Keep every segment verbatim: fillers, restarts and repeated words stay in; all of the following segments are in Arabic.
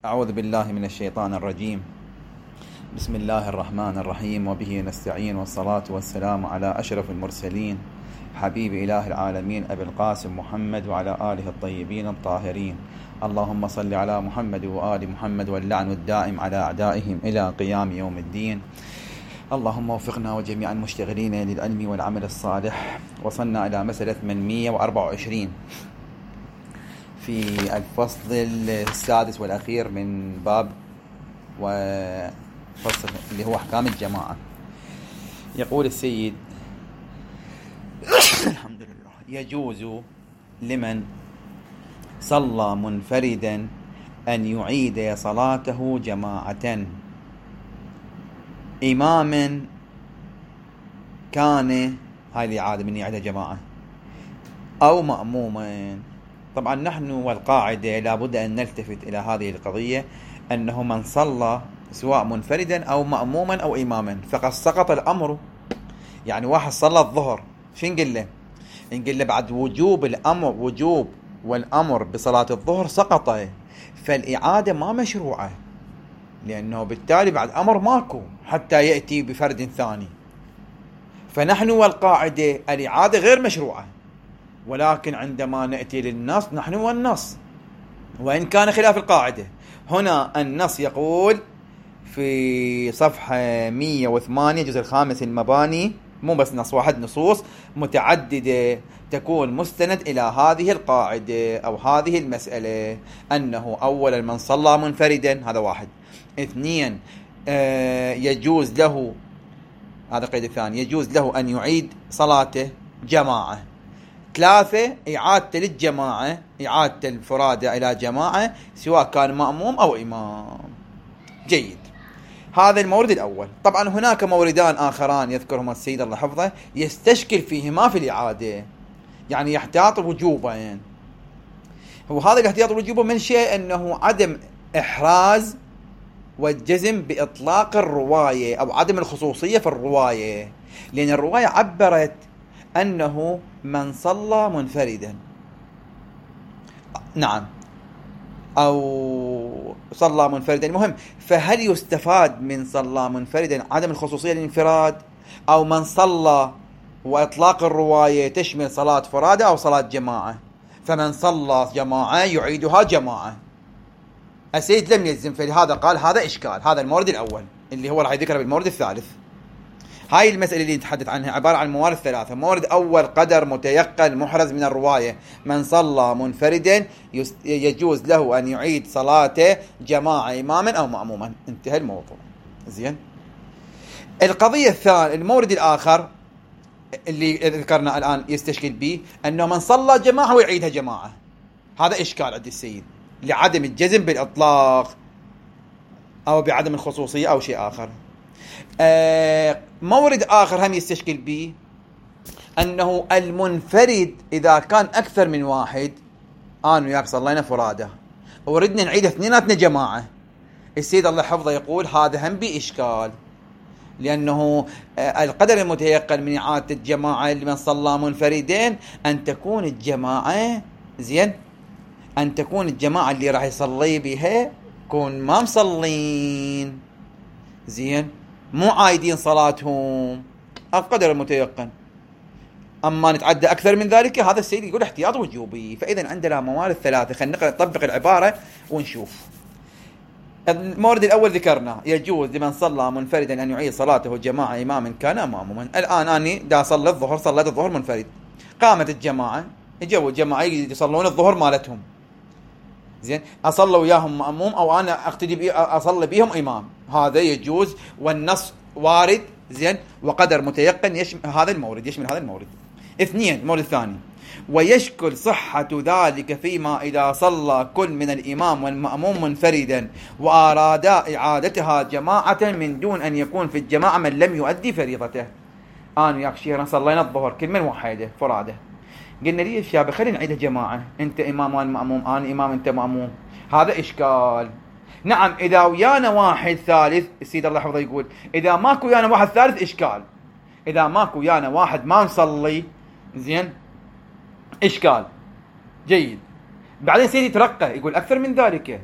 أعوذ بالله من الشيطان الرجيم. بسم الله الرحمن الرحيم، وبه نستعين، والصلاة والسلام على أشرف المرسلين حبيب إله العالمين أبي القاسم محمد وعلى آله الطيبين الطاهرين. اللهم صل على محمد وآل محمد، واللعن الدائم على أعدائهم إلى قيام يوم الدين. اللهم وفقنا وجميع المشتغلين للعلم والعمل الصالح. وصلنا إلى مسألة ثمانمئة وأربعة وعشرين في الفصل السادس والأخير من باب وفصل اللي هو أحكام الجماعة. يقول السيد الحمد لله: يجوز لمن صلى منفردا أن يعيد صلاته جماعة، إماما كان، هاي الإعادة من يعيدها جماعة، أو مأموما. طبعا نحن والقاعدة لابد أن نلتفت إلى هذه القضية، أنه من صلى سواء منفردا أو مأموما أو إماما فقد سقط الأمر. يعني واحد صلى الظهر، شو نقول له؟ نقول له بعد وجوب الأمر وجوب والأمر بصلاة الظهر سقط، فالإعادة ما مشروعة، لأنه بالتالي بعد أمر ماكو حتى يأتي بفرد ثاني. فنحن والقاعدة الإعادة غير مشروعة، ولكن عندما نأتي للنص نحن والنص، وإن كان خلاف القاعدة. هنا النص يقول في صفحة مئة وثمانية جزء الخامس المباني، مو بس نص واحد، نصوص متعددة تكون مستند إلى هذه القاعدة أو هذه المسألة، أنه أولا من صلى منفردا، هذا واحد. اثنين، آه يجوز له، هذا القيد الثاني، يجوز له أن يعيد صلاته جماعة. ثلاثة، إعادة للجماعة، إعادة الفرادة إلى جماعة سواء كان مأموم أو إمام. جيد، هذا المورد الأول. طبعا هناك موردان آخران يذكرهما السيد الله حفظه يستشكل فيهما في الإعادة، يعني يحتاط وجوبا. يعني هو هذا الاحتياط وجوبا من شيء أنه عدم إحراز والجزم بإطلاق الرواية أو عدم الخصوصية في الرواية، لأن الرواية عبرت أنه من صلى منفردا، نعم، أو صلى منفردا. المهم، فهل يستفاد من صلى منفردا عدم الخصوصية للانفراد، أو من صلى وإطلاق الرواية تشمل صلاة فرادة أو صلاة جماعة؟ فمن صلى جماعة يعيدها جماعة. السيد لم يلزم، فلهذا قال هذا إشكال. هذا المورد الأول اللي هو راح يذكره بالمورد الثالث. هاي المسألة اللي نتحدث عنها عبارة عن موارد ثلاثة. مورد أول، قدر متيقن محرز من الرواية، من صلى منفردا يجوز له أن يعيد صلاته جماعة إماما أو مأموما. انتهى الموضوع. زين. القضية الثانية، المورد الآخر اللي ذكرنا الآن يستشكل به، أنه من صلى جماعة ويعيدها جماعة. هذا إشكال عند السيد لعدم الجزم بالإطلاق أو بعدم الخصوصية أو شيء آخر. آه مورد آخر هم يستشكل به، أنه المنفرد إذا كان أكثر من واحد، أنا وياك صلينا فرادة وردنا نعيد اثنيناتنا جماعة، السيد الله حفظه يقول هذا هم بإشكال، لأنه آه القدر المتيقن من إعادة الجماعة لمن صلى منفردين أن تكون الجماعة، زين، أن تكون الجماعة اللي راح يصلي بها كون ما مصلين، زين، مو عايدين صلاتهم، القدر المتيقن. أما نتعدى أكثر من ذلك، هذا السيد يقول احتياط وجوبي. فإذا عندنا موارد ثلاثة، خلينا نطبق العبارة ونشوف. المورد الأول ذكرنا يجوز لمن صلى منفردا أن يعيد صلاته جماعة إماما كان أمامه. الآن أنا دا صلي الظهر، صليت الظهر منفرد، قامت الجماعة، اجوا الجماعة يصلون الظهر مالتهم، زين، أصلي وياهم مأموم أو أنا أقتدي بي أصلي بيهم إمام، هذا يجوز، والنص وارد، زين، وقدر متيقن يشمل هذا المورد، يشمل هذا المورد. اثنين، المورد الثاني، ويشكل صحة ذلك فيما إذا صلى كل من الإمام والمأموم منفردا وأرادا إعادتها جماعة من دون أن يكون في الجماعة من لم يؤدي فريضته. أنا وياك شيرا صلينا الظهر كل من واحدة فرادة، قلنا ليش يا بخلي نعيدها جماعة، أنت إمام وأنا مأموم، أنا إمام أنت مأموم، هذا إشكال. نعم، إذا ويانا واحد ثالث، السيد الله حفظه يقول إذا ماكو ويانا واحد ثالث إشكال، إذا ماكو ويانا واحد ما نصلي، زين، إشكال. جيد. بعدين سيدي يترقى يقول أكثر من ذلك،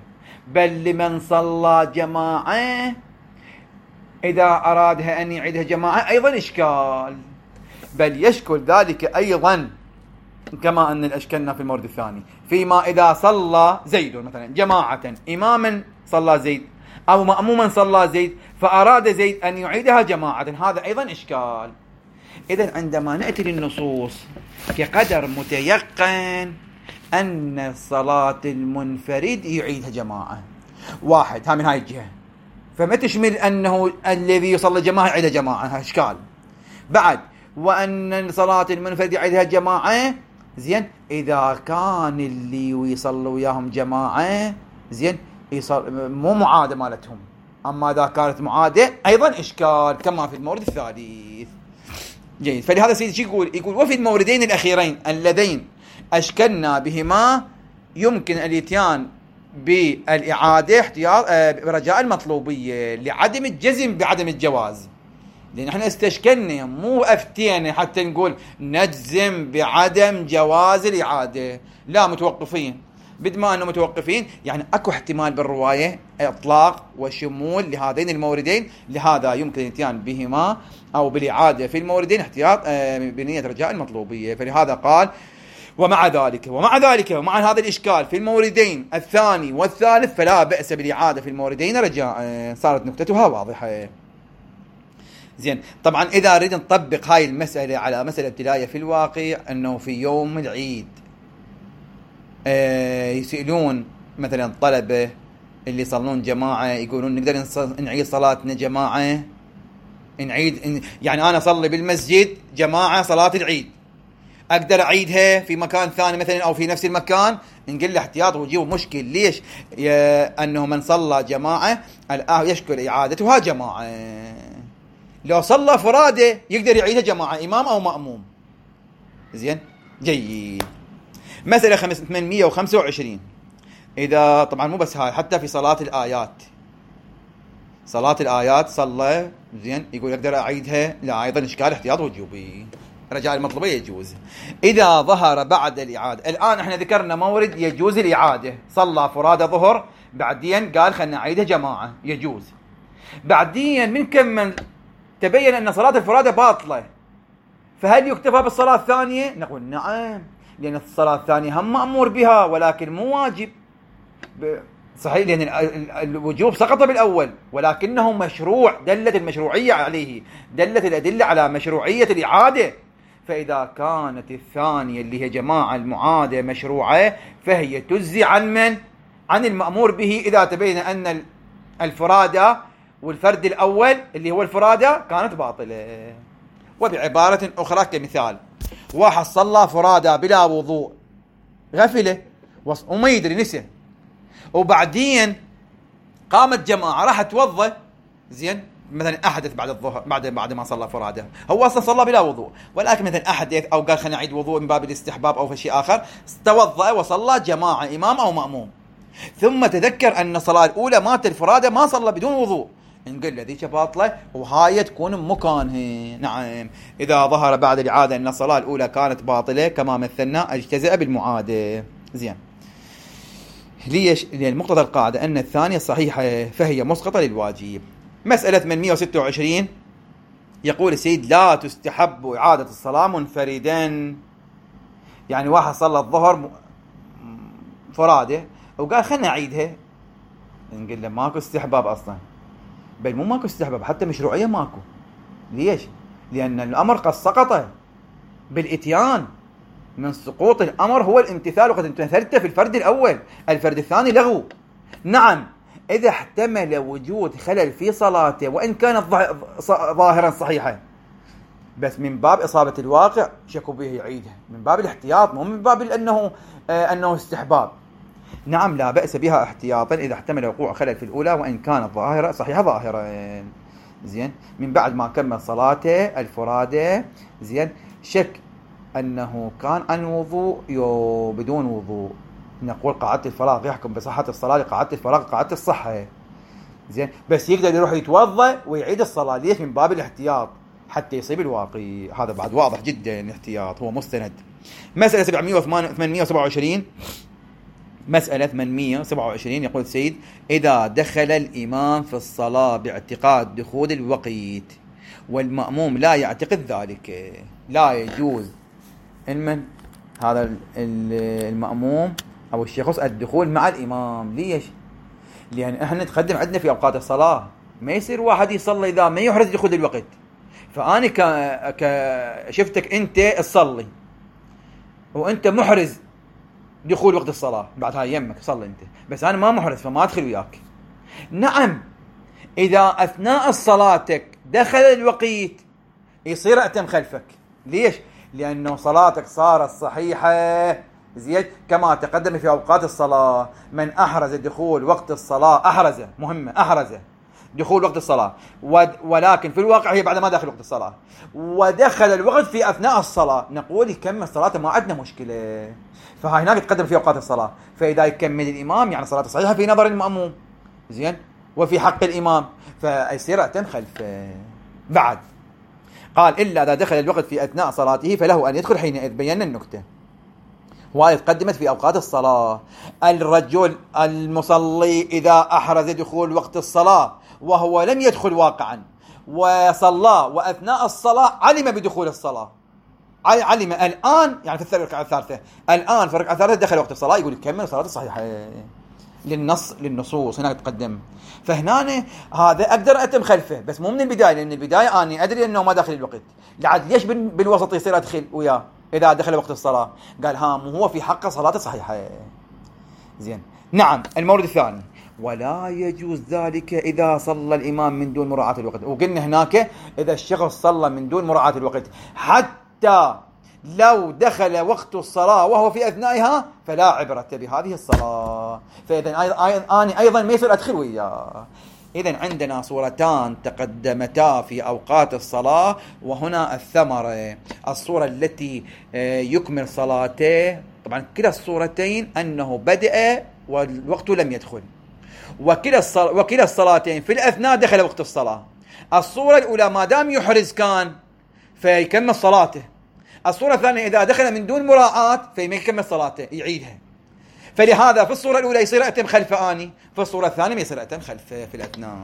بل لمن صلى جماعة إذا أرادها أن يعيدها جماعة أيضا إشكال، بل يشكل ذلك أيضا كما أن الأشكلنا في المورد الثاني فيما إذا صلى زيد مثلا جماعة إماما صلى زيد أو مأموما صلى زيد فأراد زيد أن يعيدها جماعة، هذا أيضا إشكال. إذن عندما نأتي للنصوص كقدر متيقن أن صلاة المنفرد يعيدها جماعة واحد، ها من هاي الجهة، فما تشمل أنه الذي يصلي جماعة يعيدها جماعة، إشكال. بعد وأن صلاة المنفرد يعيدها جماعة زين إذا كان اللي يصلوا وياهم جماعة زين مو معادة مالتهم، أما إذا كانت معادة أيضا إشكال كما في المورد الثالث. جيد. فلهذا سيدي شو يقول؟ يقول وفي الموردين الأخيرين اللذين أشكلنا بهما يمكن الاتيان بالإعادة احتياط برجاء المطلوبية لعدم الجزم بعدم الجواز، لأن احنا استشكلنا مو أفتينا حتى نقول نجزم بعدم جواز الإعادة، لا متوقفين. بدما أنه متوقفين يعني أكو احتمال بالرواية إطلاق وشمول لهذين الموردين، لهذا يمكن الاتيان بهما أو بالإعادة في الموردين احتياط بنية رجاء المطلوبية. فلهذا قال ومع ذلك ومع ذلك ومع هذا الإشكال في الموردين الثاني والثالث فلا بأس بالإعادة في الموردين رجاء. صارت نكتتها واضحة. زين. طبعا إذا أريد نطبق هاي المسألة على مسألة ابتلاية في الواقع، أنه في يوم العيد آه يسألون مثلا الطلبة اللي يصلون جماعة يقولون نقدر نعيد صلاتنا جماعة، نعيد يعني أنا أصلي بالمسجد جماعة صلاة العيد أقدر أعيدها في مكان ثاني مثلا أو في نفس المكان؟ نقول له احتياط وجيب مشكل. ليش؟ أنه من صلى جماعة الآن يشكل إعادتها جماعة، لو صلى فرادة يقدر يعيدها جماعة إمام أو مأموم. زين. جيد. مسألة ثمانمئة وخمسة وعشرين إذا طبعا مو بس هاي، حتى في صلاة الآيات، صلاة الآيات صلى زين يقول أقدر أعيدها، لا أيضا إشكال احتياط وجوبي رجاء المطلوبية يجوز إذا ظهر بعد الإعادة. الآن احنا ذكرنا مورد يجوز الإعادة، صلى فرادة ظهر بعدين قال خلنا نعيدها جماعة يجوز، بعدين من كم تبين أن صلاة الفرادة باطلة، فهل يكتفى بالصلاة الثانية؟ نقول نعم، لأن الصلاة الثانية هم مأمور بها ولكن مو واجب. صحيح، لأن الوجوب سقط بالأول ولكنه مشروع، دلت المشروعية عليه، دلت الأدلة على مشروعية الإعادة. فإذا كانت الثانية اللي هي جماعة المعادة مشروعة فهي تجزي عن من؟ عن المأمور به، إذا تبين أن الفرادة والفرد الأول اللي هو الفرادة كانت باطلة. وبعبارة أخرى كمثال، واحد صلى فرادة بلا وضوء غفلة وما يدري نسي، وبعدين قامت جماعة راح توضى زين مثلا أحدث بعد الظهر بعد بعد ما صلى فرادة، هو أصلا صلى بلا وضوء ولكن مثلا أحدث أو قال خلينا نعيد وضوء من باب الاستحباب أو في شيء آخر، توضأ وصلى جماعة إمام أو مأموم، ثم تذكر أن الصلاة الأولى مات الفرادة ما صلى بدون وضوء، نقول له ذيك باطلة وهاي تكون مكانها. نعم، إذا ظهر بعد الإعادة أن الصلاة الأولى كانت باطلة كما مثلنا اجتزأ بالمعادة. زين. ليش؟ لأن مقتضى القاعدة أن الثانية صحيحة فهي مسقطة للواجب. مسألة ثمانمئة وستة وعشرين يقول السيد لا تستحب إعادة الصلاة منفردا، يعني واحد صلى الظهر فرادة وقال خلنا نعيدها، نقول له ماكو استحباب أصلا، بل مو ماكو استحباب حتى مشروعية ماكو. ليش؟ لأن الأمر قد سقط بالإتيان، من سقوط الأمر هو الامتثال، وقد امتثلت في الفرد الأول، الفرد الثاني لغو. نعم، إذا احتمل وجود خلل في صلاته وإن كانت ظاهرا صحيحة بس من باب إصابة الواقع شكوا به يعيدها، من باب الاحتياط مو من باب أنه آه أنه استحباب. نعم، لا بأس بها احتياطا إذا احتمل وقوع خلل في الأولى وإن كانت ظاهرة صحيحة ظاهرة. زين. من بعد ما كمل صلاته الفرادة زين شك أنه كان عن وضوء يو بدون وضوء، نقول قاعدة الفراغ يحكم بصحة الصلاة، قاعدة الفراغ قاعدة الصحة. زين. بس يقدر يروح يتوضأ ويعيد الصلاة. ليش؟ من باب الاحتياط حتى يصيب الواقي. هذا بعد واضح جدا، الاحتياط هو مستند. مسألة سبعمئة وثمانية وسبعة وعشرين مسألة ثمانمئة وسبعة وعشرين يقول السيد: إذا دخل الإمام في الصلاة باعتقاد دخول الوقت والمأموم لا يعتقد ذلك، لا يجوز من هذا المأموم أو الشخص الدخول مع الإمام. ليش؟ لأن إحنا نتقدم عندنا في أوقات الصلاة، ما يصير واحد يصلي إذا ما يحرز دخول الوقت. فأنا ك... ك... شفتك أنت تصلي وأنت محرز دخول وقت الصلاة، بعد هاي يمك صلي أنت، بس أنا ما محرز فما أدخل وياك. نعم، إذا أثناء صلاتك دخل الوقت يصير أتم خلفك. ليش؟ لأنه صلاتك صارت صحيحة زيد كما تقدم في أوقات الصلاة. من أحرز دخول وقت الصلاة أحرز، مهمة، أحرز دخول وقت الصلاة، ولكن في الواقع هي بعد ما دخل وقت الصلاة ودخل الوقت في أثناء الصلاة، نقول يكمل صلاته، ما عندنا مشكلة. فهاي هناك تقدم في أوقات الصلاة، فإذا يكمل الإمام يعني صلاته صحيحة في نظر المأموم زين وفي حق الإمام، فيصير أتم خلفه. بعد قال: إلا إذا دخل الوقت في أثناء صلاته فله أن يدخل حينئذ. بينا النكتة، وهي تقدمت في أوقات الصلاة. الرجل المصلي إذا أحرز دخول وقت الصلاة وهو لم يدخل واقعا وصلى وأثناء الصلاة علم بدخول الصلاة، علم الآن يعني في الركعة الثالثة، الآن في الركعة الثالثة دخل وقت الصلاة، يقول يكمل صلاته صحيحة للنص للنصوص هناك تقدم. فهنا هذا أقدر أتم خلفه، بس مو من البداية، لأن البداية أنا أدري أنه ما داخل الوقت. لعد ليش بالوسط يصير أدخل وياه إذا دخل وقت الصلاة؟ قال ها مو هو في حق صلاته صحيحة. زين. نعم. المورد الثاني: ولا يجوز ذلك إذا صلى الإمام من دون مراعاة الوقت. وقلنا هناك إذا الشخص صلى من دون مراعاة الوقت حتى لو دخل وقت الصلاة وهو في أثنائها فلا عبرة بهذه الصلاة، فإذا أنا أيضا ما يصير أدخل وياه. إذن عندنا صورتان تقدمتا في أوقات الصلاة، وهنا الثمرة. الصورة التي يكمل صلاته، طبعا كلا الصورتين أنه بدأ والوقت لم يدخل، وكلا الصل... وكلا الصلاتين في الأثناء دخل وقت الصلاة. الصورة الأولى ما دام يحرز كان فيكمل صلاته، الصورة الثانية إذا دخل من دون مراعاة فيما يكمل صلاته يعيدها. فلهذا في الصورة الأولى يصير أتم خلف آني، في الصورة الثانية يصير أتم خلف في الأثناء.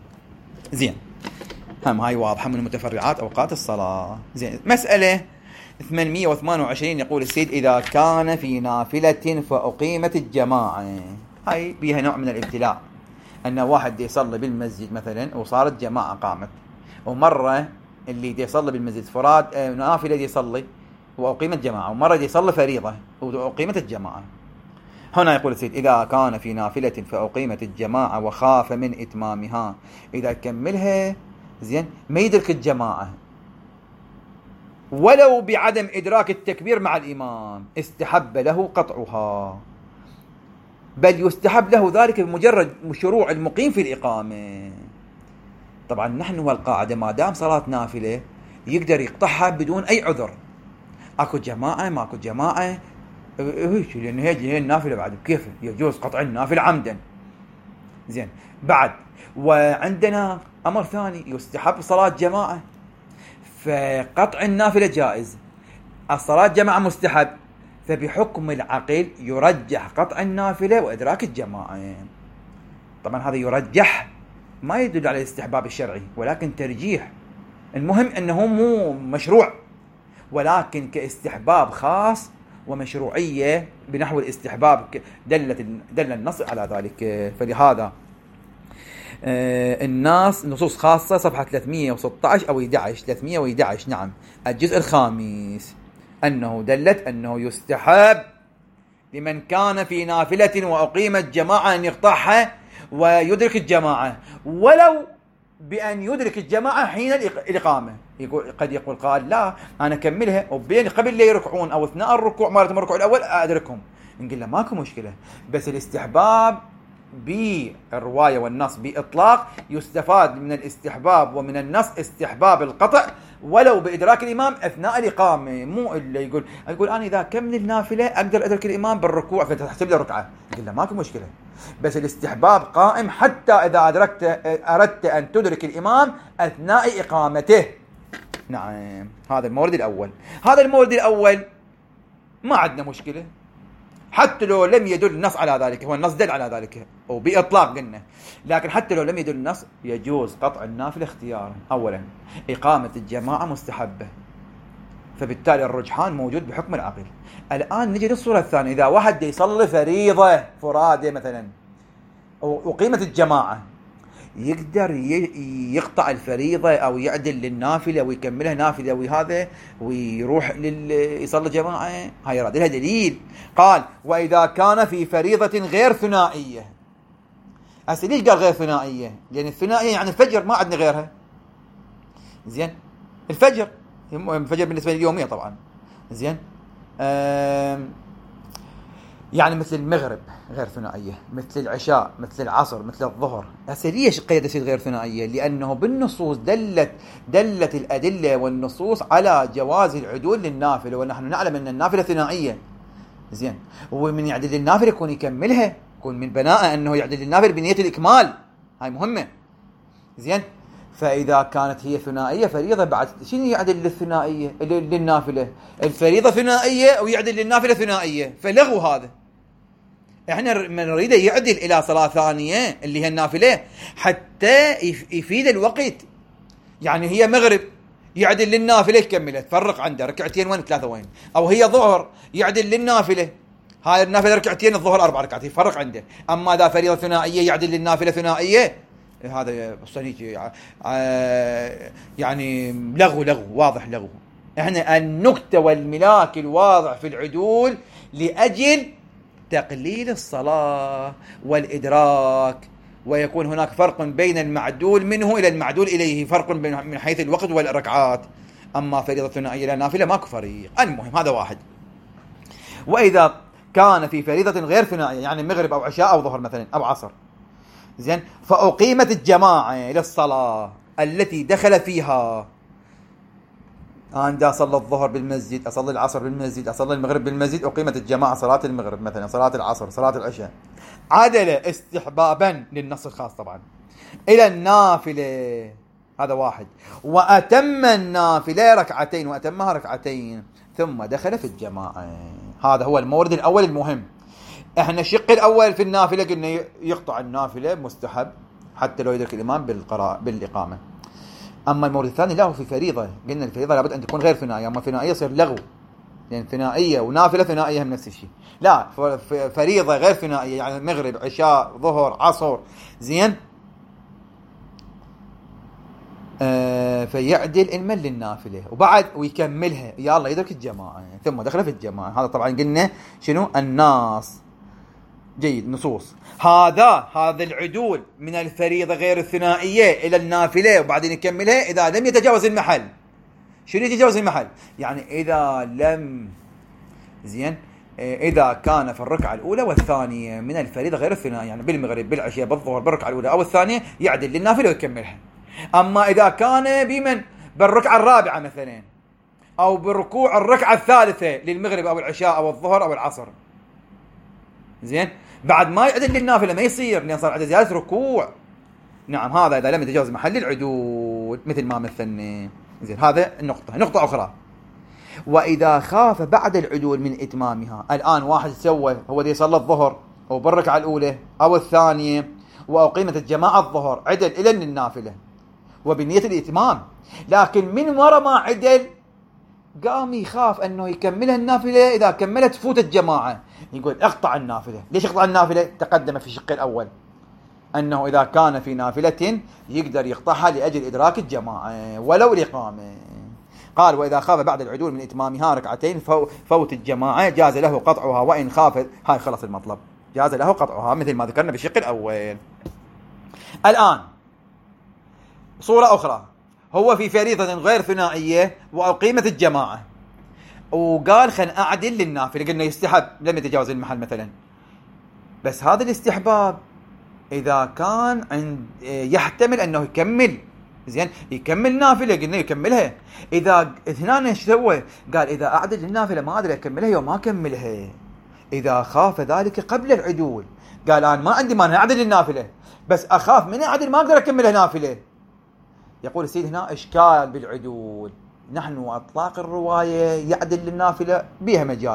زين، هم هاي واضحة من متفرعات أوقات الصلاة. زين. مسألة ثمانمئة وثمانية وعشرين يقول السيد: إذا كان في نافلة فأقيمت الجماعة. هاي بيها نوع من الابتلاء، أن واحد يصلي بالمسجد مثلا وصارت جماعة قامت، ومرة اللي دي يصلي بالمسجد فراد نافلة دي يصلي وأقيمت جماعة، ومرة دي يصلي فريضة وأقيمت الجماعة. هنا يقول السيد: إذا كان في نافلة فأقيمت الجماعة وخاف من إتمامها، إذا كملها زين ما يدرك الجماعة ولو بعدم إدراك التكبير مع الإمام استحب له قطعها، بل يستحب له ذلك بمجرد شروع المقيم في الإقامة. طبعا نحن والقاعدة ما دام صلاة نافلة يقدر يقطعها بدون أي عذر، أكو جماعة ما أكو جماعة، إيش لأن هي النافلة بعد كيف يجوز قطع النافلة عمدا. زين. بعد وعندنا أمر ثاني، يستحب صلاة جماعة، فقطع النافلة جائز، الصلاة جماعة مستحب، فبحكم العقل يرجح قطع النافلة وإدراك الجماعة. طبعا هذا يرجح ما يدل على الاستحباب الشرعي، ولكن ترجيح. المهم أنه مو مشروع، ولكن كاستحباب خاص ومشروعية بنحو الاستحباب دلت دل النص على ذلك. فلهذا الناس نصوص خاصة صفحة ثلاثمئة وستة عشر أو أحد عشر ثلاثمئة وأحد عشر نعم الجزء الخامس، أنه دلت أنه يستحب لمن كان في نافلة وأقيمت جماعة أن يقطعها ويدرك الجماعة، ولو بأن يدرك الجماعة حين الإقامة. يقول قد يقول قال لا أنا أكملها وبين قبل لا يركعون أو أثناء الركوع مرة الركوع الأول أدركهم، نقول له ماكو مشكلة، بس الاستحباب بالرواية والنص بإطلاق يستفاد من الاستحباب ومن النص استحباب القطع ولو بإدراك الإمام أثناء الإقامة، مو اللي يقول يقول أنا إذا كمل النافلة أقدر أدرك الإمام بالركوع فتحسب لي ركعة، يقول له ماكو مشكلة، بس الاستحباب قائم حتى إذا أدركت أردت أن تدرك الإمام أثناء إقامته. نعم، هذا المورد الأول. هذا المورد الأول ما عندنا مشكلة، حتى لو لم يدل النص على ذلك، هو النص دل على ذلك وبإطلاق قلنا، لكن حتى لو لم يدل النص يجوز قطع النافلة اختيارا. أولا إقامة الجماعة مستحبة، فبالتالي الرجحان موجود بحكم العقل. الآن نجي للصورة الثانية، إذا واحد يصلي فريضة فرادة مثلا وقيمة الجماعة، يقدر يقطع الفريضة أو يعدل للنافلة ويكملها نافلة وهذا ويروح لل يصلي جماعة؟ هاي راد لها دليل. قال وإذا كان في فريضة غير ثنائية. أصل ليش قال غير ثنائية؟ لأن الثنائية يعني الفجر ما عندنا غيرها. زين الفجر الفجر بالنسبة لليومية طبعا. زين يعني مثل المغرب غير ثنائية، مثل العشاء، مثل العصر، مثل الظهر. هسه ليش قيد تصير غير ثنائية؟ لأنه بالنصوص دلت دلت الأدلة والنصوص على جواز العدول للنافلة، ونحن نعلم أن النافلة ثنائية. زين ومن يعدل للنافلة يكون يكملها، يكون من بناء أنه يعدل للنافلة بنية الإكمال، هاي مهمة. زين فإذا كانت هي ثنائية فريضة بعد شنو يعدل للثنائية للنافلة؟ الفريضة ثنائية ويعدل للنافلة ثنائية، فلغوا هذا. احنا من نريد يعدل الى صلاة ثانية اللي هي النافلة حتى يفيد الوقت. يعني هي مغرب يعدل للنافلة يكملها، تفرق عنده ركعتين وين ثلاثة وين، او هي ظهر يعدل للنافلة، هاي النافلة ركعتين الظهر اربع ركعات، يفرق عنده. اما ذا فريضة ثنائية يعدل للنافلة ثنائية، هذا صنيج يعني لغو لغو واضح لغو. احنا النكتة والملاك الواضح في العدول لأجل تقليل الصلاة والإدراك، ويكون هناك فرق بين المعدول منه إلى المعدول إليه، فرق من حيث الوقت والركعات. أما فريضة ثنائية لا نافلة ماكو فريق. المهم هذا واحد. وإذا كان في فريضة غير ثنائية يعني مغرب أو عشاء أو ظهر مثلا أو عصر، زين فأقيمت الجماعة للصلاة التي دخل فيها، أنا أصلي الظهر بالمسجد، أصلي العصر بالمسجد، أصلي المغرب بالمسجد، أقيمت الجماعة صلاة المغرب مثلا، صلاة العصر، صلاة العشاء، عدل استحبابا للنص الخاص طبعا إلى النافلة. هذا واحد. وأتم النافلة ركعتين، وأتمها ركعتين ثم دخل في الجماعة. هذا هو المورد الأول المهم. احنا الشق الأول في النافلة قلنا يقطع النافلة مستحب حتى لو يدرك الإمام بالقراءة بالإقامة. أما المورد الثاني لا، هو في فريضة، قلنا الفريضة لابد أن تكون غير ثنائية، أما ثنائية يصير لغو، يعني ثنائية ونافلة ثنائية هم نفس الشيء. لا فريضة غير ثنائية يعني مغرب عشاء ظهر عصر، زين آه فيعدل المن للنافلة وبعد ويكملها يا الله يدرك الجماعة ثم دخل في الجماعة. هذا طبعا قلنا شنو الناس جيد نصوص. هذا هذا العدول من الفريضة غير الثنائية إلى النافلة وبعدين يكملها إذا لم يتجاوز المحل. شنو يتجاوز المحل؟ يعني إذا لم زين إذا كان في الركعة الأولى والثانية من الفريضة غير الثنائية، يعني بالمغرب بالعشاء بالظهر بالركعة الأولى أو الثانية يعدل للنافلة ويكملها. أما إذا كان بمن بالركعة الرابعة مثلا أو بركوع الركعة الثالثة للمغرب أو العشاء أو الظهر أو العصر، زين بعد ما يعدل للنافلة ما يصير لأن صار عدد زيادة ركوع. نعم هذا إذا لم يتجاوز محل العدول مثل ما مثلنا. زين هذا النقطة. نقطة أخرى، وإذا خاف بعد العدول من إتمامها. الآن واحد سوى هو دي صلى الظهر أو بالركعة الأولى أو الثانية وأقيمت الجماعة الظهر، عدل إلى النافلة وبنية الإتمام، لكن من وراء ما عدل قام يخاف أنه يكملها النافلة، إذا كملت تفوت الجماعة يقول اقطع النافلة. ليش اقطع النافلة؟ تقدم في الشق الأول أنه إذا كان في نافلة يقدر يقطعها لأجل إدراك الجماعة ولو الإقامة. قال وإذا خاف بعد العدول من إتمامها ركعتين فوت الجماعة جاز له قطعها وإن خاف. هاي خلص المطلب، جاز له قطعها مثل ما ذكرنا بالشق الأول. الآن صورة أخرى، هو في فريضة غير ثنائية وأقيمت الجماعة وقال خن أعدل للنافلة، قلنا يستحب لم يتجاوز المحل مثلا، بس هذا الاستحباب إذا كان عند يحتمل أنه يكمل، زين يكمل نافلة قلنا يكملها. إذا اثنان ايش سوى؟ قال إذا أعدل للنافلة ما أدري أكملها وما أكملها. إذا خاف ذلك قبل العدول قال أنا ما عندي مانع أعدل للنافلة بس أخاف من أعدل ما أقدر أكملها نافلة. يقول السيد هنا إشكال بالعدول. نحن أطلاق الرواية يعدل للنافلة بها مجال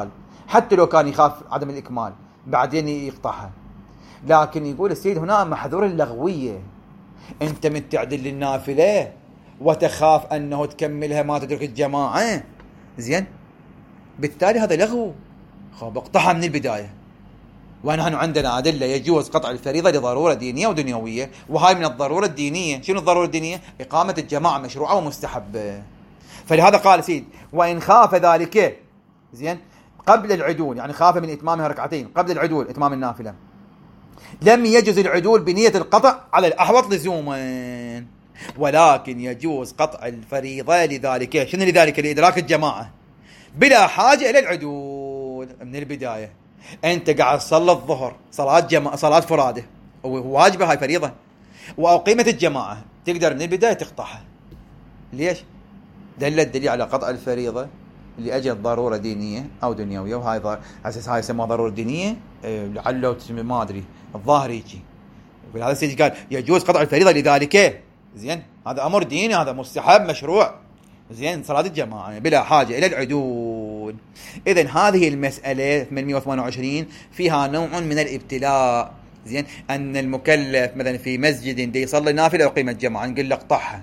حتى لو كان يخاف عدم الإكمال بعدين يقطعها. لكن يقول السيد هنا محذور اللغوية، أنت من تعدل للنافلة وتخاف أنه تكملها ما تدرك الجماعة، زين، بالتالي هذا لغو، خب اقطعها من البداية. ونحن عندنا أدلة يجوز قطع الفريضة لضرورة دينية ودنيوية، وهاي من الضرورة الدينية. شنو الضرورة الدينية؟ إقامة الجماعة مشروعة ومستحبة. فلهذا قال سيد وإن خاف ذلك، زين، قبل العدول، يعني خاف من إتمامها ركعتين قبل العدول إتمام النافلة، لم يجوز العدول بنية القطع على الأحوط لزوما، ولكن يجوز قطع الفريضة لذلك. شنو لذلك؟ لإدراك الجماعة بلا حاجة إلى العدول من البداية. أنت قاعد تصلي الظهر صلاة جماعة، صلاة فرادة، وواجبة هاي فريضة، وأقيمت الجماعة، تقدر من البداية تقطعها. ليش؟ دل الدليل على قطع الفريضة لأجل ضرورة دينية أو دنيوية، وهاي ضر... أساس هاي يسموها ضرورة دينية، إيه لعله ما أدري الظاهر يجي. هذا السيد قال يجوز قطع الفريضة لذلك، زين، هذا أمر ديني، هذا مستحب مشروع، زين، صلاة الجماعة بلا حاجة إلى العدول. إذن هذه المسألة ثمانمئة وثمانية وعشرين فيها نوع من الابتلاء، زين، أن المكلف مثلا في مسجد دي يصلي نافلة وقيمة جماعة نقول له اقطعها،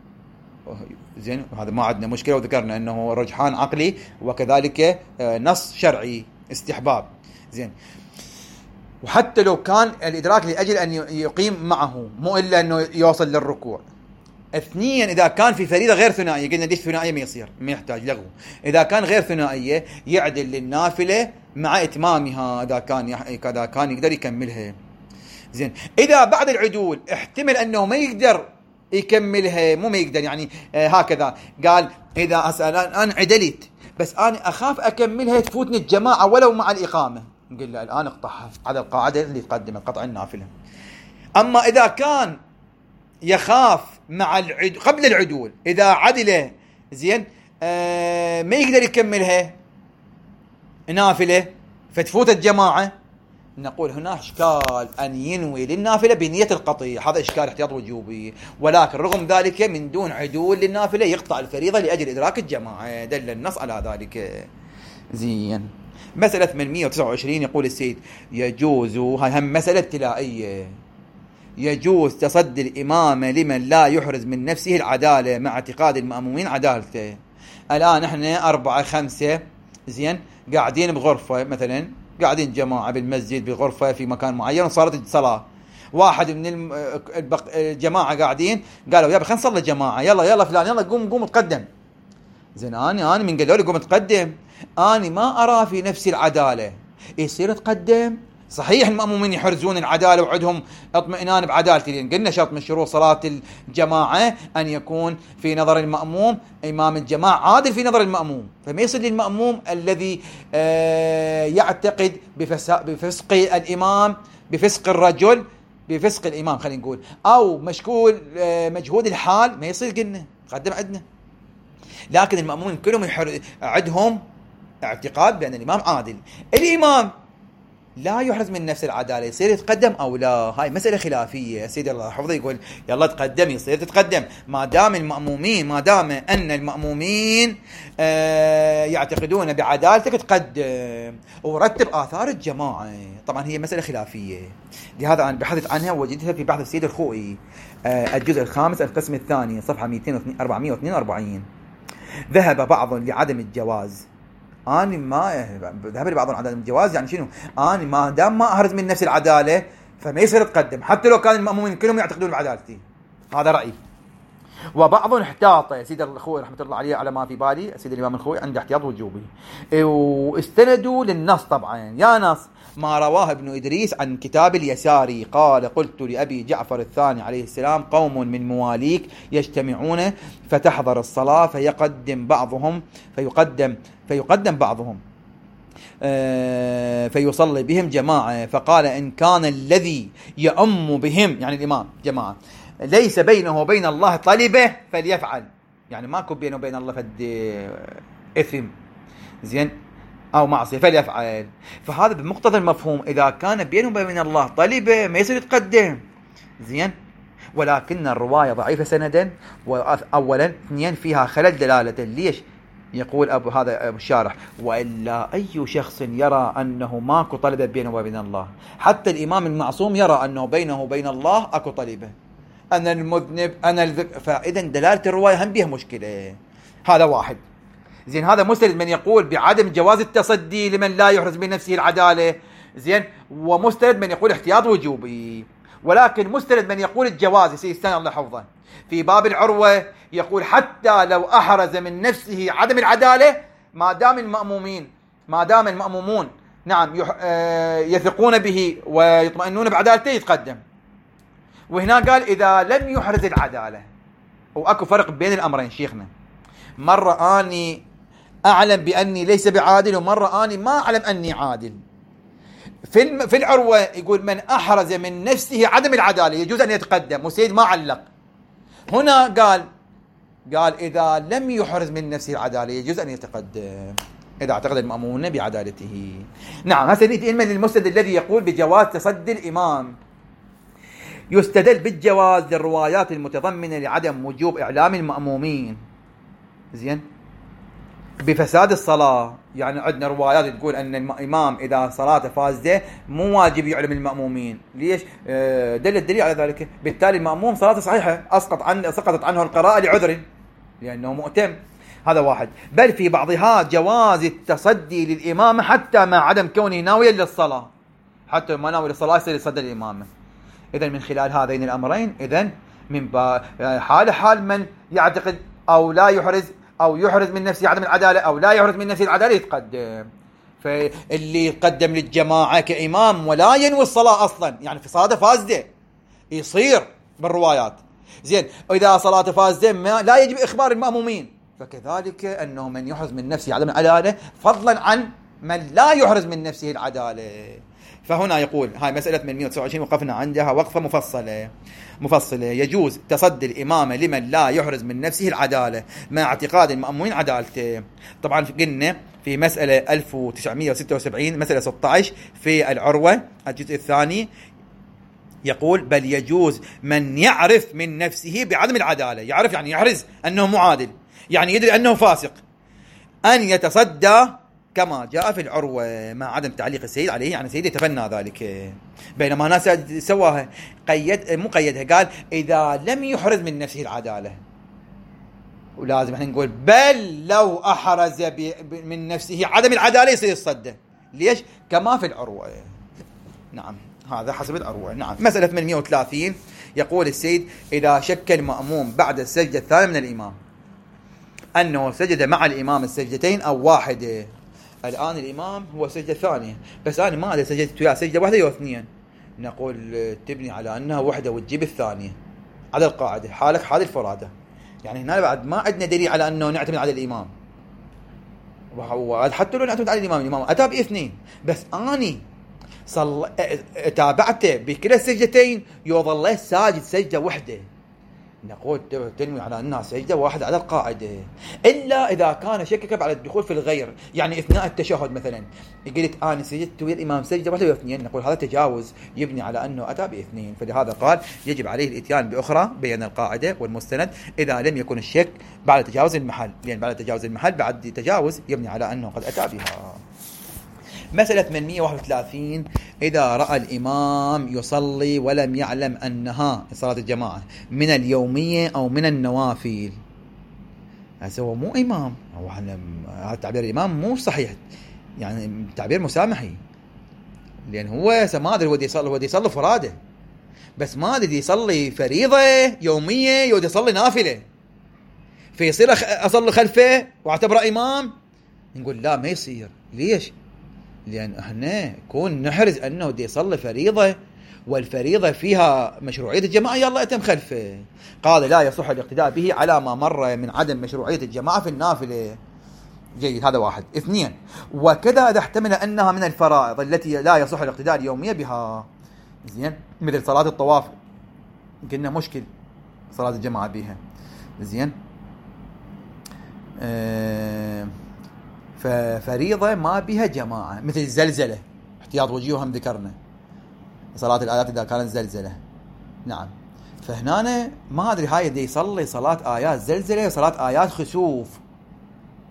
زين، هذا ما عندنا مشكلة، وذكرنا أنه رجحان عقلي وكذلك نص شرعي استحباب، زين. وحتى لو كان الإدراك لأجل أن يقيم معه، مو إلا أنه يوصل للركوع. اثنين، إذا كان في فريضة غير ثنائية، قلنا ليش ثنائية ما يصير، ما يحتاج لغو. إذا كان غير ثنائية يعدل للنافلة مع إتمامها، إذا كان يح... إذا كان يقدر يكملها، زين. إذا بعد العدول احتمل أنه ما يقدر يكملها، مو ما يقدر يعني آه هكذا قال إذا أسأل أنا عدلت بس أنا أخاف أكملها تفوتني الجماعة ولو مع الإقامة، نقول له الآن اقطعها على القاعدة اللي تقدم قطع النافلة. أما إذا كان يخاف مع العدول قبل العدول، إذا عدله، زين، آه ما يقدر يكملها نافلة فتفوت الجماعة، نقول هنا إشكال أن ينوي للنافلة بنية القطيع، هذا إشكال احتياط وجوبي. ولكن رغم ذلك من دون عدول للنافلة يقطع الفريضة لأجل إدراك الجماعة، دل النص على ذلك، زين. مسألة ثمانمئة وتسعة وعشرين يقول السيد يجوز، هاي هم مسألة ابتلائية، يجوز تصدي الإمام لمن لا يحرز من نفسه العدالة مع اعتقاد المأمومين عدالته. الآن احنا أربعة خمسة، زين، قاعدين بغرفة مثلا، قاعدين جماعة بالمسجد بغرفة في مكان معين وصارت الصلاة، واحد من الجماعة قاعدين قالوا يا خلينا نصلي جماعة، يلا يلا فلان يلا قوم قوم تقدم، زين. أنا أنا من قالوا لي قوم تقدم، أنا ما أرى في نفسي العدالة، يصير تقدم. صحيح المأمومين يحرزون العدالة وعدهم اطمئنان بعدالتي، لأن قلنا شرط من شروط صلاة الجماعة أن يكون في نظر المأموم إمام الجماعة عادل في نظر المأموم، فما يصير للمأموم الذي آه يعتقد بفسق الإمام، بفسق الرجل، بفسق الإمام خلينا نقول، أو مشكول آه مجهود الحال، ما يصير قلنا قدم عندنا. لكن المأمومين كلهم عندهم اعتقاد بأن الإمام عادل، الإمام لا يحرز من نفس العدالة، يصير يتقدم أو لا، هاي مسألة خلافية. سيدي الله حفظه يقول يلا تقدم، يصير تتقدم ما دام المأمومين ما دام أن المأمومين آه يعتقدون بعدالتك تقدم ورتب آثار الجماعة. طبعا هي مسألة خلافية، لهذا أنا بحثت عنها ووجدتها في بحث السيد الخوئي آه الجزء الخامس القسم الثاني صفحة أربعمئة واثنين وأربعين. ذهب بعض لعدم الجواز، أنا ما ذهب لبعض عدم الجواز، يعني شنو؟ أنا ما دام ما أحرز من نفس العدالة فما يصير تقدم حتى لو كان المأمومين كلهم يعتقدون بعدالتي، هذا رأيي. وبعض احتاط، سيد الخوي رحمة الله عليه على ما في بالي، سيد الإمام الخوي عنده احتياط وجوبي، واستندوا للنص طبعا، يا نص ما رواه ابن إدريس عن كتاب اليساري قال قلت لأبي جعفر الثاني عليه السلام قوم من مواليك يجتمعون فتحضر الصلاة فيقدم بعضهم فيقدم فيقدم بعضهم فيصلي بهم جماعة، فقال إن كان الذي يأم بهم يعني الإمام جماعة ليس بينه وبين الله طلبه فليفعل، يعني ماكو بينه وبين الله فد إثم، زين، أو معصية فليفعل. فهذا بمقتضى المفهوم إذا كان بينه وبين الله طلبه ما يصير يتقدم، زين. ولكن الرواية ضعيفة سندا أولا، اثنين فيها خلل دلالة. ليش؟ يقول أبو هذا أبو الشارح: وإلا أي شخص يرى أنه ماكو طلبة بينه وبين الله، حتى الإمام المعصوم يرى أنه بينه وبين الله أكو طلبة، أنا المذنب أنا الذك... فإذا دلالة الرواية هم بها مشكلة. هذا واحد. زين، هذا مستند من يقول بعدم جواز التصدي لمن لا يحرز من نفسه العدالة، زين، ومستند من يقول احتياط وجوبي. ولكن مستند من يقول الجواز سيستنى الله حفظه في باب العروة، يقول حتى لو أحرز من نفسه عدم العدالة ما دام المأمومين ما دام المأمومون نعم يثقون به ويطمئنون بعدالته يتقدم. وهنا قال إذا لم يحرز العدالة. وأكو فرق بين الأمرين شيخنا، مرة أني أعلم بأني ليس بعادل، ومرة أني ما أعلم أني عادل. في الم... في العروة يقول من أحرز من نفسه عدم العدالة يجوز أن يتقدم، وسيد ما علق. هنا قال قال إذا لم يحرز من نفسه العدالة يجوز أن يتقدم إذا اعتقد المأمون بعدالته. نعم، هسه نيجي من المستند الذي يقول بجواز تصدي الإمام. يستدل بالجواز للروايات المتضمنة لعدم وجوب إعلام المأمومين، زين، بفساد الصلاة. يعني عندنا روايات تقول أن الإمام إذا صلاته فاسدة مو واجب يعلم المأمومين. ليش؟ دل الدليل على ذلك، بالتالي المأموم صلاته صحيحة، أسقط عنه سقطت عنه القراءة لعذر لأنه مؤتم. هذا واحد. بل في بعضها جواز التصدي للإمام حتى مع عدم كونه ناويا للصلاة، حتى ما ناوي للصلاة يصير يصدي الإمامة. إذن من خلال هذين الأمرين، إذن من حال حال من يعتقد أو لا يحرز أو يحرز من نفسه عدم العدالة أو لا يحرز من نفسه العدالة يتقدم. فاللي يتقدم للجماعة كإمام ولا ينوي الصلاة أصلا، يعني في صلاة فاسدة يصير بالروايات، زين، وإذا صلاة فاسدة ما لا يجب إخبار المأمومين. فكذلك أنه من يحرز من نفسه عدم العدالة فضلا عن من لا يحرز من نفسه العدالة. فهنا يقول هاي مسألة من مئة وتسعة وعشرين وقفنا عندها وقفة مفصلة مفصلة. يجوز تصدي الإمامة لمن لا يحرز من نفسه العدالة مع اعتقاد المأمومين عدالته. طبعا قلنا في مسألة ألف وتسعمئة وستة وسبعين مسألة ستة عشر في العروة الجزء الثاني يقول بل يجوز من يعرف من نفسه بعدم العدالة. يعرف يعني يحرز أنه معادل، يعني يدري أنه فاسق، أن يتصدى كما جاء في العروة مع عدم تعليق السيد عليه، يعني سيدي تفنى ذلك. بينما ناس سواها قيد مقيدها، قال إذا لم يحرز من نفسه العدالة، ولازم احنا نقول بل لو أحرز من نفسه عدم العدالة يصير يصدى. ليش؟ كما في العروة. نعم، هذا حسب العروة. نعم. مسألة ثمانمئة وثلاثين يقول السيد إذا شك المأموم بعد السجدة الثانية من الإمام أنه سجد مع الإمام السجدتين أو واحدة. الآن الإمام هو سجدة ثانية، بس أنا ما أدري سجدت وياه سجدة واحدة أو اثنين. نقول تبني على أنها واحدة وتجيب الثانية على القاعدة، حالك حال الفرادة. يعني هنا بعد ما عندنا دليل على أنه نعتمد على الإمام، حتى لو نعتمد على الإمام الإمام أتى باثنين، بس أني صل... تابعته بكلا السجدتين يظل ساجد سجدة واحدة. نقول تنوي على أنها سجدة واحدة على القاعدة، إلا إذا كان شكك بعد الدخول في الغير. يعني إثناء التشهد مثلا قلت أنا سجدت ويا الإمام سجدة واحدة واثنين، نقول هذا تجاوز يبني على أنه أتى باثنين. فلهذا قال يجب عليه الإتيان بأخرى بين القاعدة والمستند إذا لم يكن الشك بعد تجاوز المحل، لأن بعد تجاوز المحل بعد تجاوز يبني على أنه قد أتى بها. مسألة ثمانمئة وواحد وثلاثين إذا رأى الإمام يصلي ولم يعلم أنها صلاة الجماعة من اليومية أو من النوافل، هذا هو مو إمام، هو هذا تعبير الإمام مو صحيح، يعني تعبير مسامحي، لأن هو ما أدري هو دي يصلي هو دي يصلي فرادة، بس ما أدري يصلي فريضة يومية يودي يصلي نافلة، فيصير أصلي خلفه واعتبره إمام. نقول لا ما يصير. ليش؟ لأن احنا كون نحرز أنه دي يصلي فريضة والفريضة فيها مشروعية الجماعة يلا أتم خلفه. قال لا يصح الاقتداء به على ما مر من عدم مشروعية الجماعة في النافلة. جيد، هذا واحد. اثنين، وكذا إذا احتمل أنها من الفرائض التي لا يصح الاقتداء اليومية بها، زين، مثل صلاة الطواف قلنا مشكل صلاة الجماعة بها، زين، أه ففريضة ما بها جماعة مثل الزلزلة احتياط وجيههم ذكرنا صلاة الآيات إذا كانت زلزلة. نعم، فهنا ما أدري هاي دي يصلي صلاة آيات زلزلة وصلاة آيات خسوف،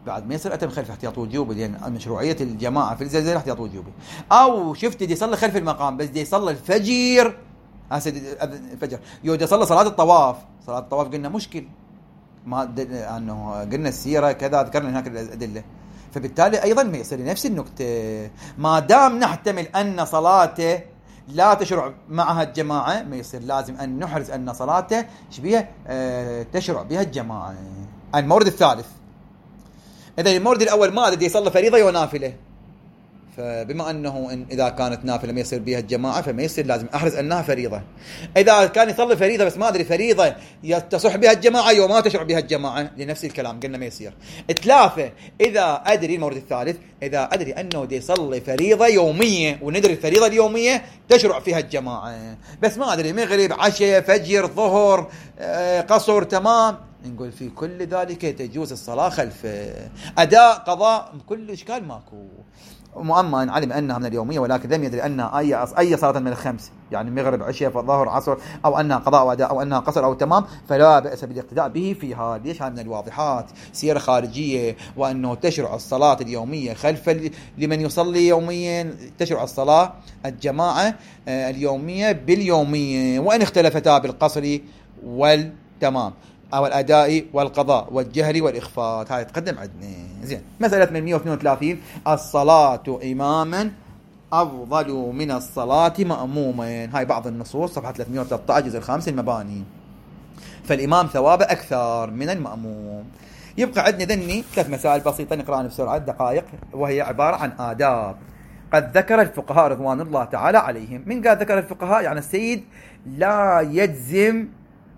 بعد ما يصير أتم خلف احتياط وجوبي، لأن مشروعية الجماعة في الزلزال احتياط وجوبي. أو شفت دي يصلي خلف المقام بس دي يصلي الفجر، هسه الفجر يود يصلي صلاة الطواف. صلاة الطواف قلنا مشكل، ما أنه قلنا السيرة كذا، ذكرنا هناك الأدلة، فبالتالي أيضا ما يصير نفس النكتة. ما دام نحتمل أن صلاته لا تشرع معها الجماعة، ما يصير لازم أن نحرز أن صلاته شبيه اه تشرع بها الجماعة. المورد الثالث، إذا المورد الأول ما أدري يصلي فريضة ونافلة، فبما أنه إن إذا كانت نافلة ما يصير بها الجماعة، فما يصير لازم أحرز أنها فريضة. إذا كان يصلي فريضة بس ما أدري فريضة تصح بها الجماعة وما تشرع بها الجماعة، لنفس الكلام قلنا ما يصير. ثلاثة، إذا أدري المورد الثالث، إذا أدري أنه دي يصلي فريضة يومية وندري الفريضة اليومية تشرع فيها الجماعة، بس ما أدري مغرب عشاء فجر ظهر قصر تمام، نقول في كل ذلك تجوز الصلاة خلف أداء قضاء كل إشكال ماكو. وأما إن علم أنها من اليومية ولكن لم يدري أنها أي أي صلاة من الخمس، يعني مغرب عشاء فظهر عصر، أو أنها قضاء وأداء أو أنها قصر أو تمام، فلا بأس بالاقتداء به فيها. ليش؟ هذا من الواضحات، سيرة خارجية، وأنه تشرع الصلاة اليومية خلف لمن يصلي يوميا، تشرع الصلاة الجماعة اليومية باليومية، وإن اختلفتا بالقصر والتمام أو الأداء والقضاء والجهر والإخفاء. هاي تقدم عندنا. زين، مسألة من مئة واثنين وثلاثين، الصلاة إماما أفضل من الصلاة مأموما. هاي بعض النصوص، صفحة ثلاثمئة وثلاثة عشر جزء الخامس المباني. فالإمام ثوابه أكثر من المأموم. يبقى عندنا ذني ثلاث مسائل بسيطة نقرأها بسرعة دقائق، وهي عبارة عن آداب قد ذكر الفقهاء رضوان الله تعالى عليهم. من قال ذكر الفقهاء؟ يعني السيد لا يجزم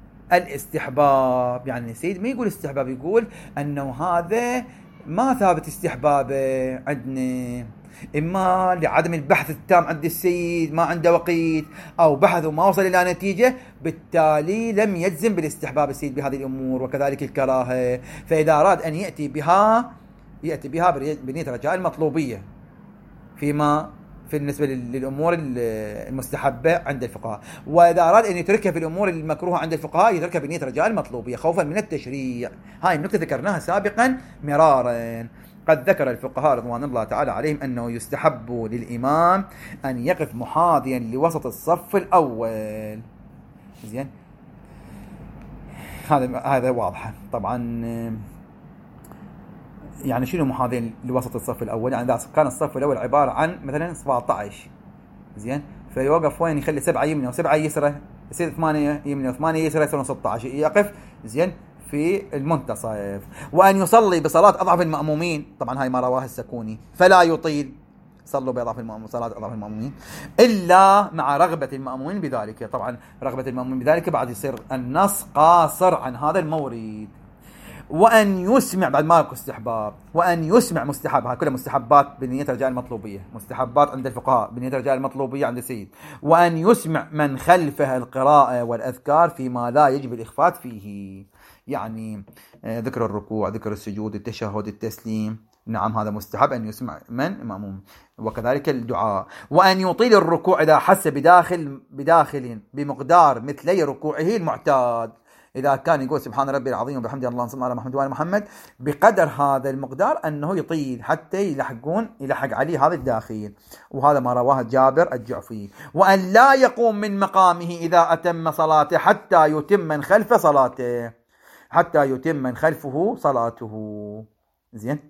الاستحباب، يعني السيد ما يقول استحباب، يقول أنه هذا ما ثابت استحبابه عندنا، إما لعدم البحث التام عند السيد، ما عنده وقيت، أو بحث وما وصل إلى نتيجة، بالتالي لم يجزم بالاستحباب السيد بهذه الأمور، وكذلك الكراهة. فإذا أراد أن يأتي بها يأتي بها بنية رجاء المطلوبية فيما في النسبة للأمور المستحبة عند الفقهاء، وإذا أراد أن يتركها في الأمور المكروهة عند الفقهاء يتركها بنية رجاء المطلوبية خوفا من التشريع. هاي النقطة ذكرناها سابقا مرارا. قد ذكر الفقهاء رضوان الله تعالى عليهم أنه يستحب للإمام أن يقف محاذيا لوسط الصف الأول. زين، هذا هذا واضح طبعا. يعني شنو محاذين لوسط الصف الأول؟ يعني إذا كان الصف الأول عبارة عن مثلا سبعة عشر، زين، فيوقف وين؟ يخلي سبعة يمنى وسبعة يسرى، يصير ثمانية يمنى وثمانية يسرى، يصير ستة عشر، يقف زين في المنتصف. وأن يصلي بصلاة أضعف المأمومين، طبعا هاي ما رواه السكوني، فلا يطيل، صلوا بأضعف المأمومين، صلاة أضعف المأمومين، إلا مع رغبة المأمومين بذلك. طبعا رغبة المأمومين بذلك بعد يصير النص قاصر عن هذا المورد. وأن يسمع، بعد ما يكون استحباب، وأن يسمع مستحب، هاي كلها مستحبات بنية رجاء المطلوبية، مستحبات عند الفقهاء بنية رجاء المطلوبية عند السيد. وأن يسمع من خلفه القراءة والأذكار فيما لا يجب الإخفات فيه، يعني ذكر الركوع، ذكر السجود، التشهد، التسليم، نعم هذا مستحب أن يسمع من مأموم، وكذلك الدعاء. وأن يطيل الركوع إذا حس بداخل بداخل بمقدار مثلي ركوعه المعتاد. إذا كان يقول سبحان ربي العظيم وبحمده الله صلى على محمد وعلى محمد بقدر هذا المقدار أنه يطيل حتى يلحقون يلحق عليه هذا الداخل، وهذا ما رواه جابر الجعفي. وأن لا يقوم من مقامه إذا أتم صلاته حتى يتم من خلف صلاته حتى يتم من خلفه صلاته. زين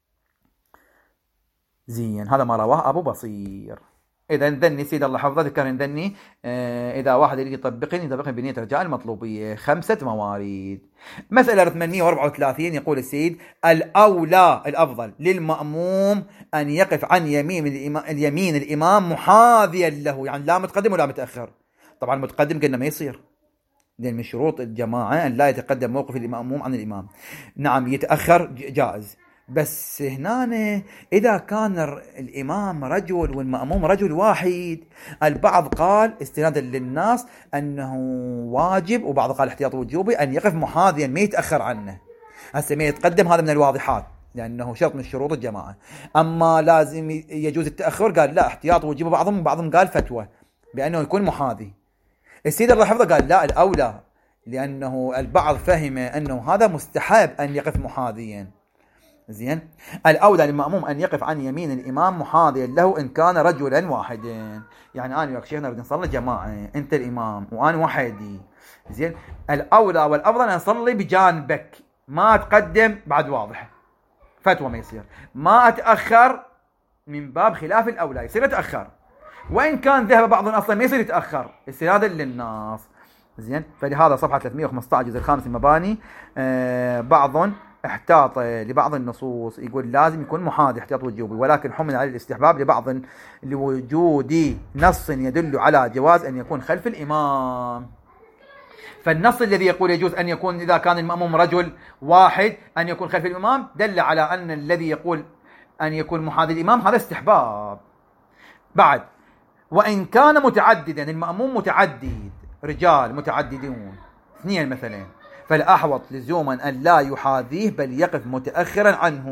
زين هذا ما رواه أبو بصير. إذا ذني سيد الله حفظه ذكر ذني آه إذا واحد يريد يطبقني يطبقني بنية رجاء المطلوبية. خمسة موارد. مسألة ثمانمئة وأربعة وثلاثين يقول السيد الأولى الأفضل للمأموم أن يقف عن يمين الإمام, اليمين الإمام محاذيا له، يعني لا متقدم ولا متأخر. طبعا متقدم قلنا ما يصير، لأن من شروط الجماعة أن لا يتقدم موقف المأموم عن الإمام. نعم يتأخر جائز، بس هنا إذا كان الإمام رجل والمأموم رجل واحد، البعض قال استنادا للناس أنه واجب، وبعض قال احتياط وجوبي أن يقف محاذيا ما يتأخر عنه. هسه ما يتقدم هذا من الواضحات لأنه شرط من شروط الجماعة. أما لازم يجوز التأخر قال لا احتياط وجوبي بعضهم بعضهم قال فتوى بأنه يكون محاذي. السيد الله حفظه قال لا الأولى، لأنه البعض فهم أنه هذا مستحب أن يقف محاذيا، زين. الأولى للمأموم أن يقف عن يمين الإمام محاذيا له إن كان رجلا واحدا. يعني أنا وياك شيخنا بدنا نصلي جماعة، أنت الإمام وأنا وحدي، زين. الأولى والأفضل أن نصلي بجانبك، ما أتقدم، بعد واضح فتوى ما يصير، ما أتأخر من باب خلاف الأولى، يصير أتأخر، وإن كان ذهب بعض أصلا ما يصير يتأخر، يصير هذا للناس، زين. فلهذا صفحة ثلاثمئة وخمسة عشر جزء الخامس المباني آه بعض احتاط لبعض النصوص يقول لازم يكون محاذي احتياط وجوبي، ولكن حمل على الاستحباب لبعض لوجود نص يدل على جواز أن يكون خلف الإمام. فالنص الذي يقول يجوز أن يكون إذا كان المأموم رجل واحد أن يكون خلف الإمام دل على أن الذي يقول أن يكون محاذي الإمام هذا استحباب. بعد وإن كان متعددا، المأموم متعدد، رجال متعددون اثنين مثلا، فالأحوط لزوما أن لا يحاذيه بل يقف متأخرا عنه.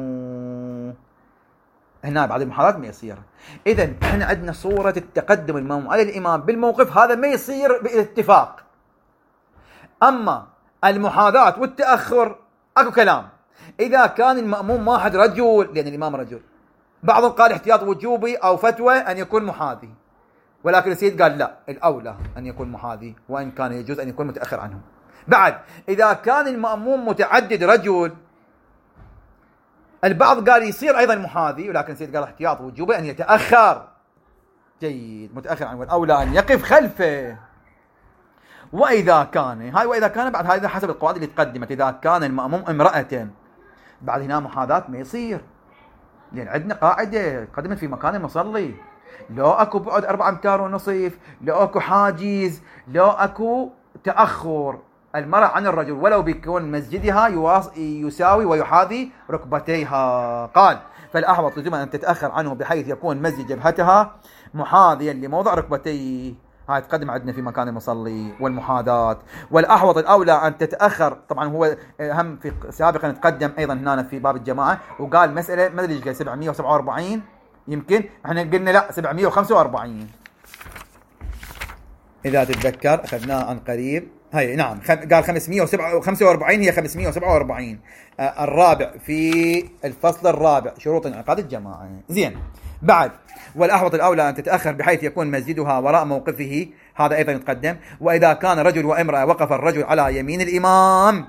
هنا بعد المحاذاة ما يصير. إذن احنا عندنا صورة التقدم المأموم على الإمام بالموقف، هذا ما يصير بالاتفاق. أما المحاذاة والتأخر أكو كلام. إذا كان المأموم واحد رجل، لأن الإمام رجل، بعضهم قال احتياط وجوبي أو فتوى أن يكون محاذي، ولكن السيد قال لا، الأولى أن يكون محاذي وإن كان يجوز أن يكون متأخر عنهم. بعد إذا كان المأموم متعدد رجل، البعض قال يصير أيضا محاذي، ولكن السيد قال احتياط وجوبي أن يتأخر، جيد، متأخر عنه، والأولى أن يقف خلفه. وإذا كان هاي وإذا كان بعد هذا حسب القواعد اللي تقدمت، إذا كان المأموم امرأة بعد هنا محاذاة ما يصير، لأن عندنا قاعدة قدمت في مكان المصلي، لو أكو بعد أربعة أمتار ونصف، لو أكو حاجز، لو أكو تأخر المرأة عن الرجل ولو بيكون مسجدها يساوي ويحاذي ركبتيها. قال فالأحوط لزوما أن تتأخر عنه بحيث يكون مسجد جبهتها محاذيا لموضع ركبتيه. هاي تقدم عندنا في مكان المصلي والمحاذاة. والأحوط الأولى أن تتأخر، طبعا هو هم في سابقا تقدم أيضا هنا في باب الجماعة وقال مسألة ما أدري ايش سبعمئة وسبعة وأربعين، يمكن احنا قلنا لا سبعمئة وخمسة وأربعين إذا تتذكر أخذناه عن قريب. هاي نعم قال خمسمئة وخمسة وأربعين، هي خمسمئة وسبعة وأربعين آه الرابع في الفصل الرابع شروط انعقاد الجماعة. زين. بعد والأحوط الأولى أن تتأخر بحيث يكون مسجدها وراء موقفه، هذا أيضا يتقدم. وإذا كان رجل وامرأة وقف الرجل على يمين الإمام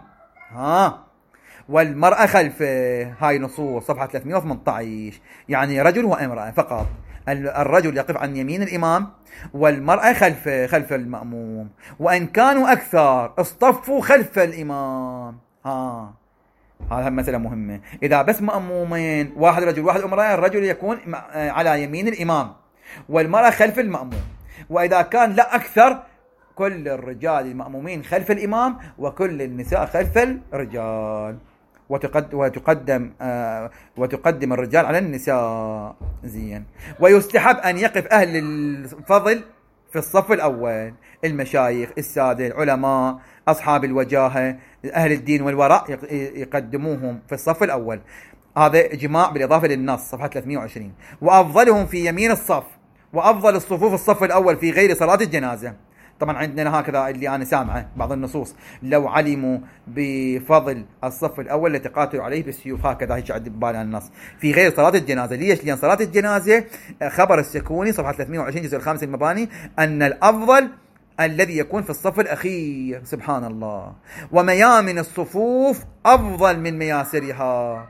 ها والمرأة خلفه، هاي نصوص صفحة ثلاثمئة وثمانية عشر، يعني رجل وامرأة فقط، الرجل يقف عن يمين الإمام والمرأة خلف خلف المأموم، وإن كانوا أكثر اصطفوا خلف الإمام. ها هذا مسألة مهمة. إذا بس مأمومين، واحد رجل واحد امرأة، الرجل يكون على يمين الإمام والمرأة خلف المأموم. وإذا كان لا أكثر، كل الرجال المأمومين خلف الإمام وكل النساء خلف الرجال، وتقدم وتقدم آه وتقدم الرجال على النساء. زين. ويستحب أن يقف أهل الفضل في الصف الأول، المشايخ، السادة، العلماء، أصحاب الوجاهة، أهل الدين والورع، يقدموهم في الصف الأول. هذا إجماع بالإضافة للنص صفحة ثلاثمئة وعشرين. وأفضلهم في يمين الصف، وأفضل الصفوف الصف الأول في غير صلاة الجنازة. طبعا عندنا هكذا اللي أنا سامعه بعض النصوص، لو علموا بفضل الصف الأول لتقاتلوا عليه بالسيوف، هكذا هيك عند ببالي النص في غير صلاة الجنازة. ليش؟ لأن صلاة الجنازة خبر السكوني صفحة ثلاثمئة وعشرين جزء الخامس المباني أن الأفضل الذي يكون في الصف الأخير. سبحان الله. وميامن الصفوف أفضل من مياسرها،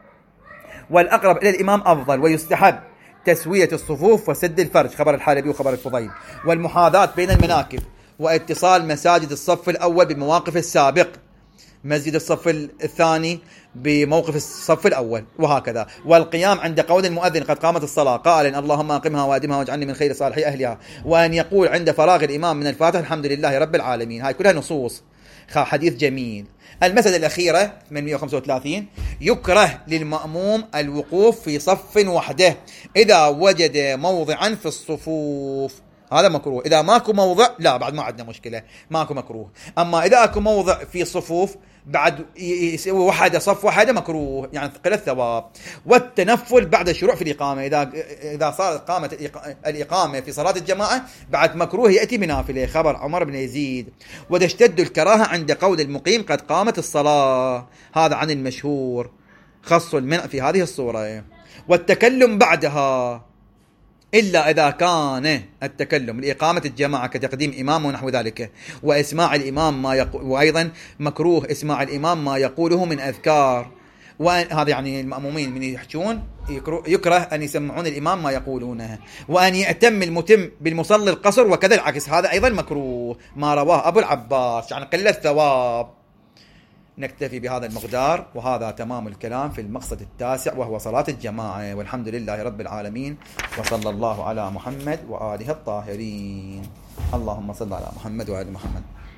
والأقرب إلى الإمام أفضل. ويستحب تسوية الصفوف وسد الفرج، خبر الحالبي وخبر الفضيل. والمحاذاة بين المناكب، واتصال مساجد الصف الأول بمواقف السابق، مسجد الصف الثاني بموقف الصف الأول، وهكذا. والقيام عند قول المؤذن قد قامت الصلاة قائلا اللهم أقمها وأدمها واجعلني من خير صالحي أهلها، وأن يقول عند فراغ الإمام من الفاتحة الحمد لله رب العالمين. هاي كلها نصوص، حديث جميل. المسألة الأخيرة ثمانمئة وخمسة وثلاثين، يكره للمأموم الوقوف في صف وحده إذا وجد موضعا في الصفوف، هذا مكروه. إذا ماكو موضع لا، بعد ما عندنا مشكلة، ماكو مكروه. أما إذا أكو موضع في صفوف بعد يسوي وحده صف وحده مكروه، يعني ثقل الثواب. والتنفل بعد الشروع في الإقامة، إذا إذا صارت قامت الإقامة في صلاة الجماعة بعد مكروه يأتي بنافلة، خبر عمر بن يزيد. وتشتد الكراهة عند قول المقيم قد قامت الصلاة، هذا عن المشهور. خص المنع في هذه الصورة. والتكلم بعدها إلا إذا كان التكلم لإقامة الجماعة كتقديم إمام ونحو ذلك، وإسماع الإمام ما يقول، وأيضا مكروه إسماع الإمام ما يقوله من أذكار. وهذا يعني المأمومين من يحجون يكره أن يسمعون الإمام ما يقولونه، وأن يأتم المتم بالمصلي القصر، وكذا العكس، هذا أيضا مكروه ما رواه أبو العباس، يعني قليل الثواب. نكتفي بهذا المقدار، وهذا تمام الكلام في المقصد التاسع وهو صلاة الجماعة. والحمد لله رب العالمين، وصلى الله على محمد وآله الطاهرين. اللهم صل على محمد وآل محمد.